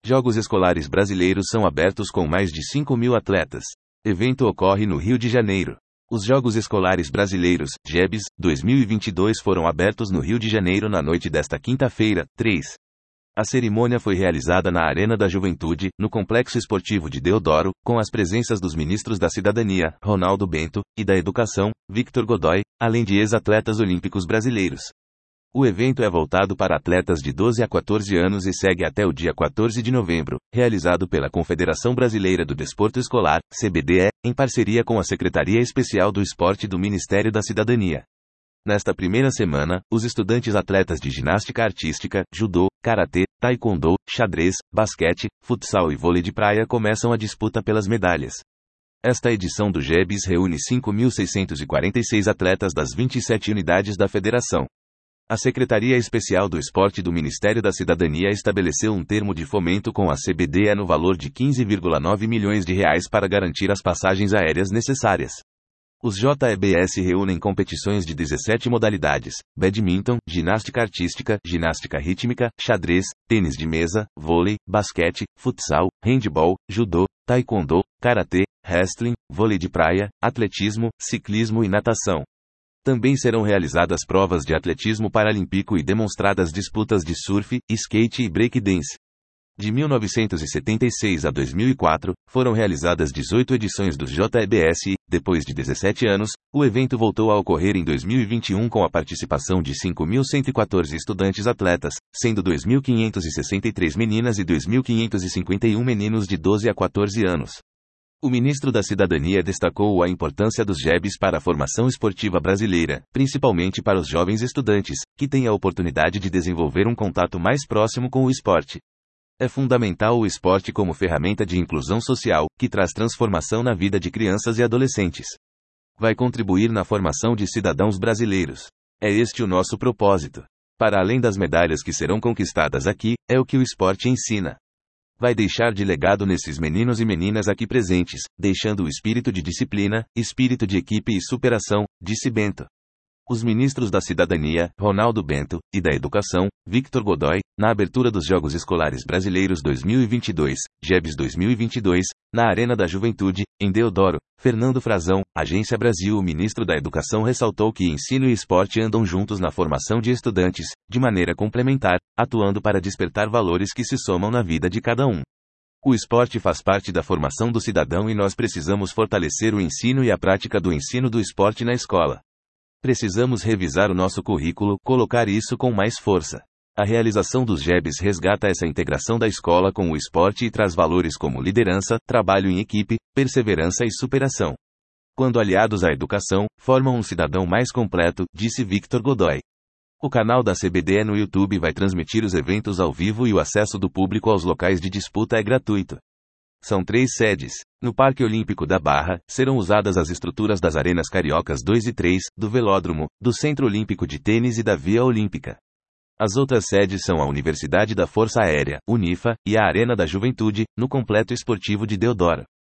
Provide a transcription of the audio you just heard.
Jogos Escolares Brasileiros são abertos com mais de 5.000 atletas. Evento ocorre no Rio de Janeiro. Os Jogos Escolares Brasileiros, JEBs, 2022 foram abertos no Rio de Janeiro na noite desta quinta-feira, 3. A cerimônia foi realizada na Arena da Juventude, no Complexo Esportivo de Deodoro, com as presenças dos ministros da Cidadania, Ronaldo Bento, e da Educação, Victor Godoy, além de ex-atletas olímpicos brasileiros. O evento é voltado para atletas de 12 a 14 anos e segue até o dia 14 de novembro, realizado pela Confederação Brasileira do Desporto Escolar, CBDE, em parceria com a Secretaria Especial do Esporte do Ministério da Cidadania. Nesta primeira semana, os estudantes atletas de ginástica artística, judô, karatê, taekwondo, xadrez, basquete, futsal e vôlei de praia começam a disputa pelas medalhas. Esta edição do JEBs reúne 5.646 atletas das 27 unidades da federação. A Secretaria Especial do Esporte do Ministério da Cidadania estabeleceu um termo de fomento com a CBDE no valor de R$15,9 milhões para garantir as passagens aéreas necessárias. Os JEBs reúnem competições de 17 modalidades: badminton, ginástica artística, ginástica rítmica, xadrez, tênis de mesa, vôlei, basquete, futsal, handebol, judô, taekwondo, karatê, wrestling, vôlei de praia, atletismo, ciclismo e natação. Também serão realizadas provas de atletismo paralímpico e demonstradas disputas de surf, skate e breakdance. De 1976 a 2004, foram realizadas 18 edições dos JEBs e, depois de 17 anos, o evento voltou a ocorrer em 2021 com a participação de 5.114 estudantes atletas, sendo 2.563 meninas e 2.551 meninos de 12 a 14 anos. O ministro da Cidadania destacou a importância dos JEBs para a formação esportiva brasileira, principalmente para os jovens estudantes, que têm a oportunidade de desenvolver um contato mais próximo com o esporte. É fundamental o esporte como ferramenta de inclusão social, que traz transformação na vida de crianças e adolescentes. Vai contribuir na formação de cidadãos brasileiros. É este o nosso propósito. Para além das medalhas que serão conquistadas aqui, é o que o esporte ensina. Vai deixar de legado nesses meninos e meninas aqui presentes, deixando o espírito de disciplina, espírito de equipe e superação, disse Bento. Os ministros da Cidadania, Ronaldo Bento, e da Educação, Victor Godoy, na abertura dos Jogos Escolares Brasileiros 2022, JEBs 2022, na Arena da Juventude, em Deodoro, Fernando Frazão, Agência Brasil. O ministro da Educação ressaltou que ensino e esporte andam juntos na formação de estudantes, de maneira complementar, atuando para despertar valores que se somam na vida de cada um. O esporte faz parte da formação do cidadão e nós precisamos fortalecer o ensino e a prática do ensino do esporte na escola. Precisamos revisar o nosso currículo, colocar isso com mais força. A realização dos JEBs resgata essa integração da escola com o esporte e traz valores como liderança, trabalho em equipe, perseverança e superação. Quando aliados à educação, formam um cidadão mais completo, disse Victor Godoy. O canal da CBDE no YouTube vai transmitir os eventos ao vivo e o acesso do público aos locais de disputa é gratuito. São 3 sedes. No Parque Olímpico da Barra, serão usadas as estruturas das Arenas Cariocas 2 e 3, do Velódromo, do Centro Olímpico de Tênis e da Via Olímpica. As outras sedes são a Universidade da Força Aérea, Unifa, e a Arena da Juventude, no Complexo Esportivo de Deodoro.